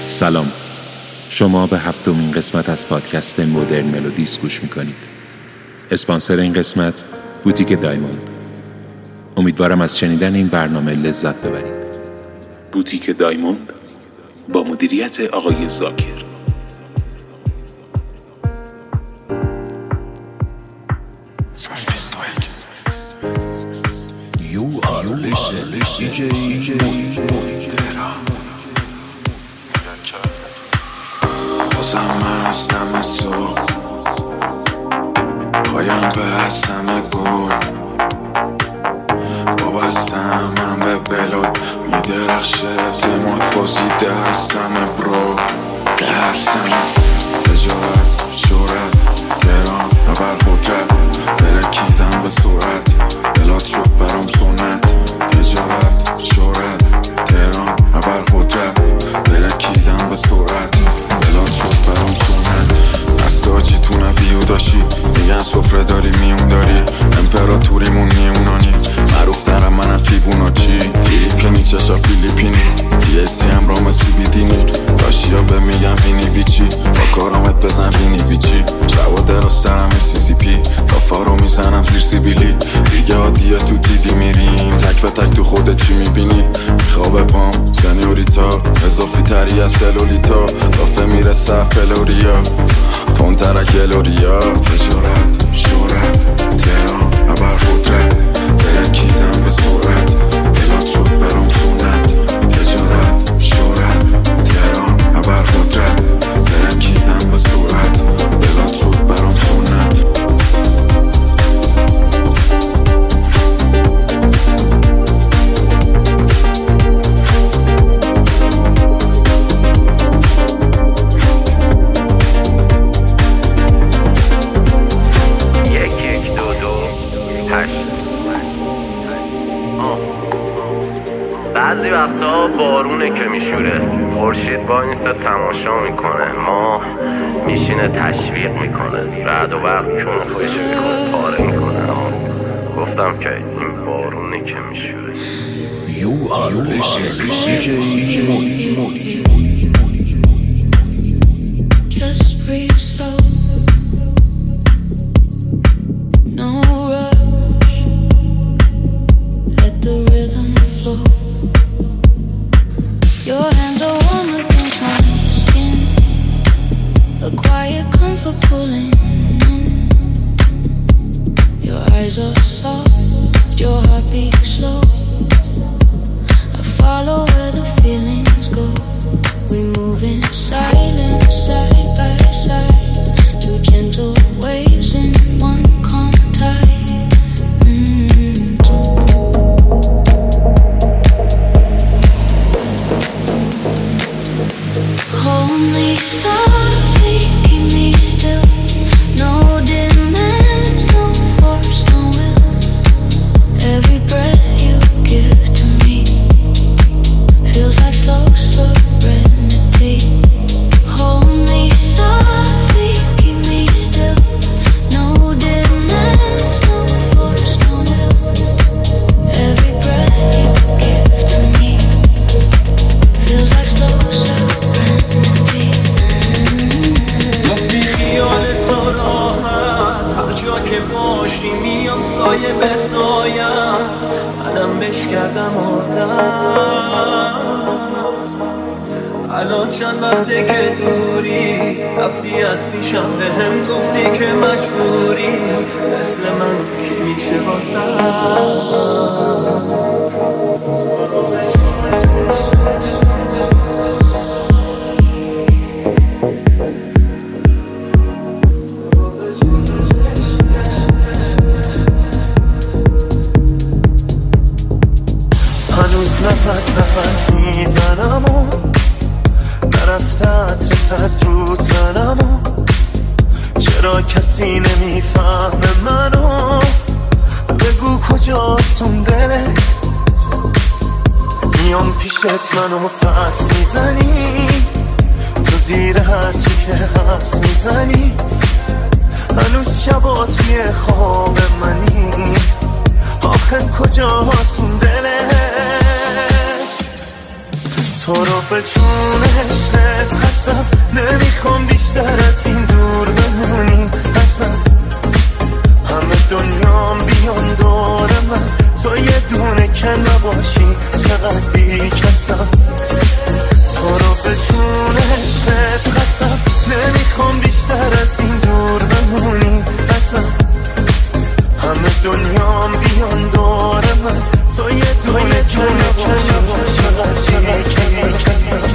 سلام، شما به 7مین قسمت از پادکست مدرن ملودیس گوش میکنید. اسپانسر این قسمت بوتیک دایموند. امیدوارم از شنیدن این برنامه لذت ببرید. بوتیک دایموند با مدیریت آقای زاکر. You are listening DJ بازم هستم صبح پایم به هستم گل وابستم من به بلاد میدرخشه اعتماد بازیده هستم برو هستم تجارت شورت تهران و برخودرت برکیدم به صورت بلاد شد برام سنت تجارت شورت تهران و برخودرت برکیدم به صورت بلاد شد برام سنت استاجی تو نویو داشی میگن سفره داری میون داری امپراتوریمون میونانی معروف ترم منم فیبونا چی تریپینی چشا فیلیپینی دیتی هم رام سیبیدینی داشتی ها به میگم وینی ویچی با کارامت بزن وینی ویچی شبا دراز ترم سی پی دافا رو میزنم زیر سیبیلی دیگه عادیه تو دیوی میریم تک به تک تو خودت چی میبینی خواب پام سنیوریتا اضافی تری از سلولیتا دافه میرسه فلوریا تون ترک الوریا تجارت شورت تهران و برخودرت برکیدم به صورت بلاد شد برام سنت تجارت شورت تهران و برخودرت برکیدم به صورت بلاد شد برام سنت بعضی وقتا بارونه که میشوره خورشید با این سه تماشا میکنه ما میشینه تشویق میکنه رعد و برق کونه خودشو میخواد پاره میکنه اما گفتم که این بارونه که میشوره. You are listening DJ Just breathe slow. No rush. Let the rhythm flow. Your hands are warm against my skin. A quiet comfort pulling in. Your eyes are soft. Your heart beats slow. I follow where the feelings go. We move in silence, side by side. Two gentle waves in one calm tide. Hold me softly, keep me still. No demands, no force, no will. Every breath you give to me feels like slow serenity. Hold me softly, keep me still. No demands, no force, no will. Every breath you give to me feels like slow serenity. گفتی خیالت راحت هر جا که باشی میام سایه به سایت منم بش کردم عادت الان چند وقته که دوری رفتی از پیشم به هم گفتی که مجبوری مثل من کی میشه هنوز نفس میزنم و نرفته عطرت از رو تنم و چرا کسی نمیفهمه منو بگو کجاست دلت میام پیشت منو پس میزنی تو زیر هرچی که هست میزنی هنوز شبا توی خواب منی آخه کجاست اون دلت تو رو به جون عشقت قسم نمیخوام بیشتر از این دور بمونی ازم. همه دنیام بیان دور من، تو یه دونه که نباشی چقدر بی کسم. تو رو به جون عشقت قسم نمیخوام بیشتر از این دور بمونی ازم. همه دنیام بیان دور من، تو یه دونه که نباشی چقدر بی کسم.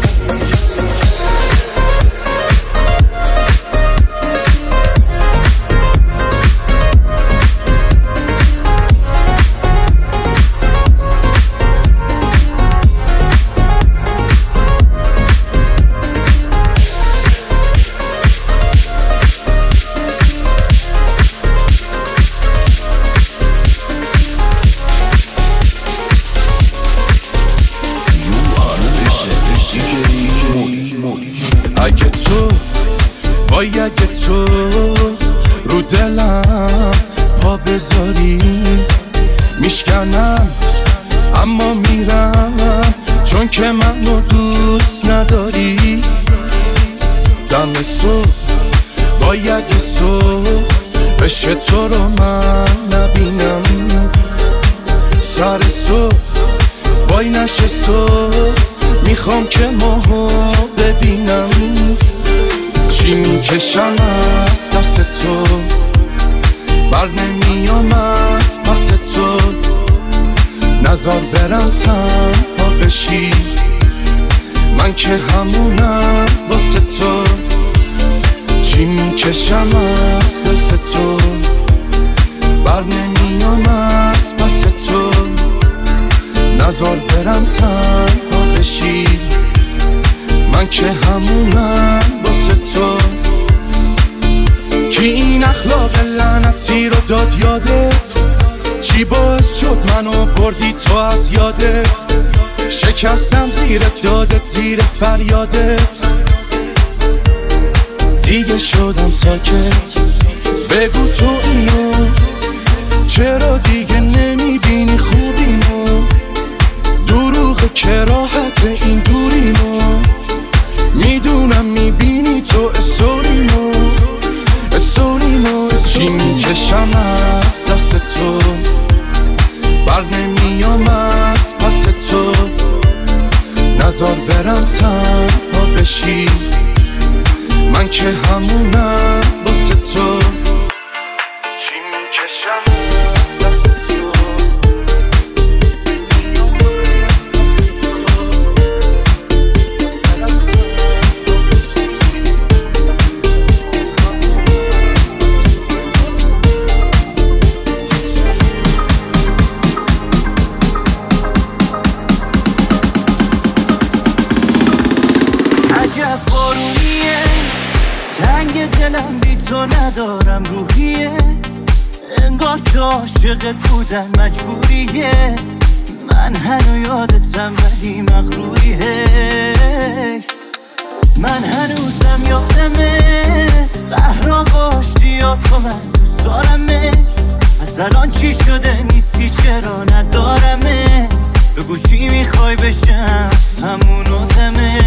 اگه تو رو دلم پا بذاری میشکنم اما میرم، چون که منو دوست نداری. دم صبح باید صبح بشه تو رو من نبینم، سر صبح وای نشه صبح میخوام که ماها ببینم. چی میکشم از دست تو بر نمیام از پس تو، نزار برم تنها بشی من که همونم واسه تو. چی میکشم از دست تو بر نمیام از پس تو، نزار برم تنها بشی من که همونم واسه تو. کی این اخلاق لعنتی رو داد یادت؟ چی باعث شد منو بردی تو از یادت؟ شکستم زیر دادت زیر فریادت، دیگه شدم ساکت. بگو تو اینو چرا دیگه نمیبینی خوبیمو؟ دروغ کراهت این دوریمو میدونم میبینی تو اسوریمو. چی میکشم از دست تو بر نمیام از پس تو، نزار برم تنها بشی من که همونم واسه تو. چی میکشم از دست تو دلم بی تو ندارم روحیه، انگار که عاشقت بودن مجبوریه. من هنو یادتم ولی مغروریه. من هنوزم یادمه قهرا باشتی یا تو من دوست دارمه. از الان چی شده نیستی چرا ندارمت؟ بگو چی میخوای بشم همون آدمه.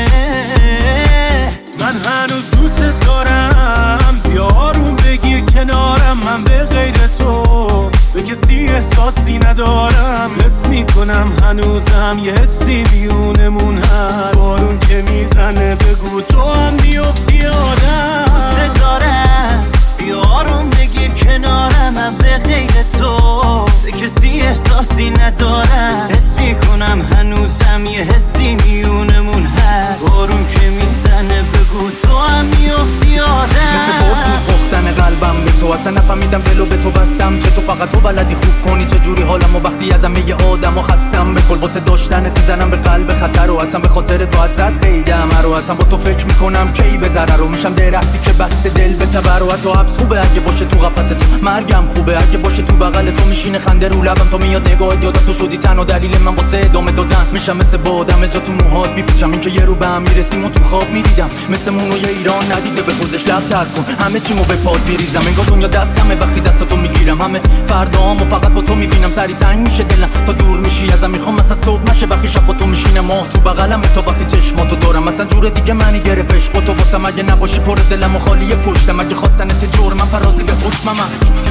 من هنوز دوست دارم، بیا آروم بگیر کنارم. من به غیر تو به کسی احساسی ندارم. حس میکنم هنوزم یه حسی میونمون هست. بارون که میزنه بگو تو هم میفتی آدم. دوست دارم، بیا آروم بگیر کنارم. من به غیر تو به کسی احساسی ندارم. حس میکنم هنوزم یه حسی میونمون هست. بارون که میزنه بگو تو هم میفتی آدم. مثل بود پختن قلبم به تو، اصلا نفهمیدم دلو به تو بستم که تو فقط تو بلدی خوب کنی چجوری حالمو وقتی ازم یه آدمو خستم. به کل واسه داشتنت میزنم به قلب خطر و اصلا به خاطر تو زد قیدم رو. اصلا با تو فکر میکنم کی به ضرر رو میشم درختی که بسته دل به تبر. و تو حبس خوبه اگه باشه تو قفس تو، مرگم خوبه اگه باشه تو بغل تو. میشینه خنده رو لبم تا میاد نگاهت، یادت تو شدی تنها دلیل من واسه ادامه دادن. میشم مثل بادم جا تو موهات میپیچم، این که یه رو به هم میرسیم و تو خواب میدیدم. مثل مونو یه ایران ندیده به خودش لب تر کن. همه چیمو به پاد میریزم انگار دنیا دستمه وقتی دستاتو میگیرم. همه فردامو فقط با تو میبینم، سری تنگ میشه دلم تا دور میشی ازم. میخوام اصلا صبح نشه وقتی شب با تو میشینه ماه تو بغلم تو وقتی چشماتو دارم اصلا جور دیگه منی گرفت عشق تو واسم اگه نباشی پر دلم و خالی پشتم اگه خواستن جور من فرازی به حکم من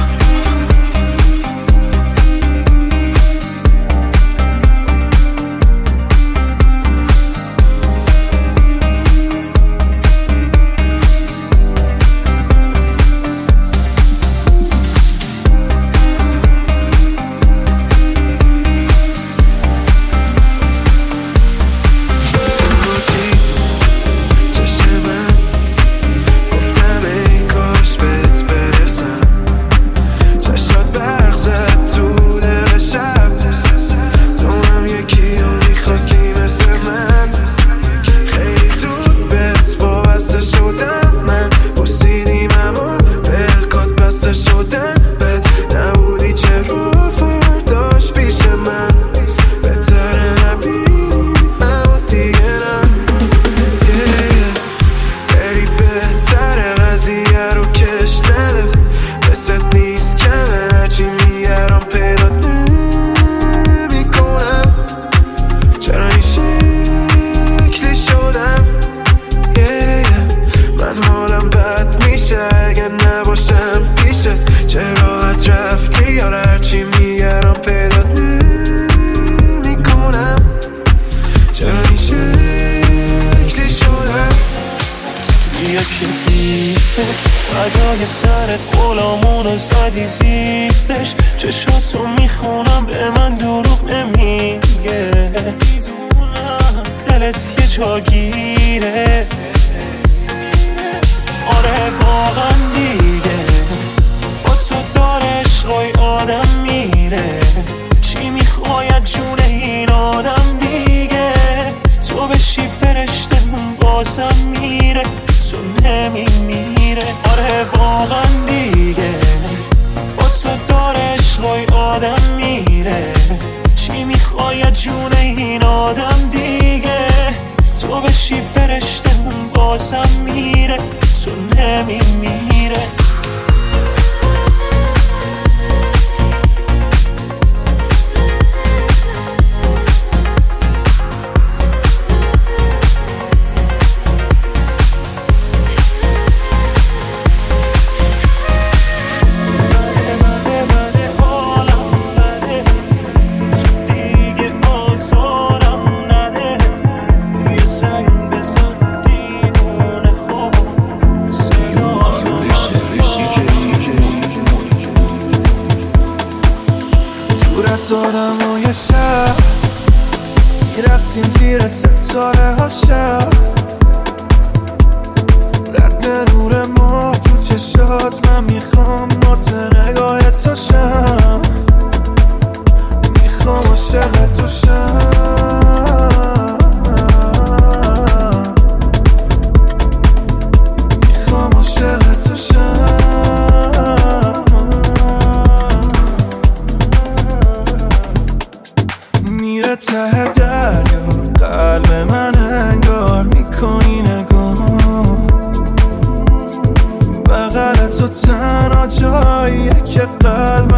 فدای سرت غلامونو زدی زیرش چشاتو میخونم به من دروغ نمیگه دلت یه جاگیره آره واقعا دیگه با تو داره عشقای آدم میره چی میخوای از جون این آدم دیگه تو بشی فرشتمون بازم میره تو نمیمیره آره واقعا دیگه با تو داره عشقای آدم میره چی میخوای از جون این آدم دیگه تو بشی فرشتمون بازم میره تو نمیمیره آدمای شب میرقصیم زیر ستاره ها شب رد نور ما تو چشات من میخوام مات نگاه تو شم میخوام عاشق تو شم میخوام عاشق تو شم ته دریا قلب من انگار میکنی نگاه بغل تو تنها جاییه که قلب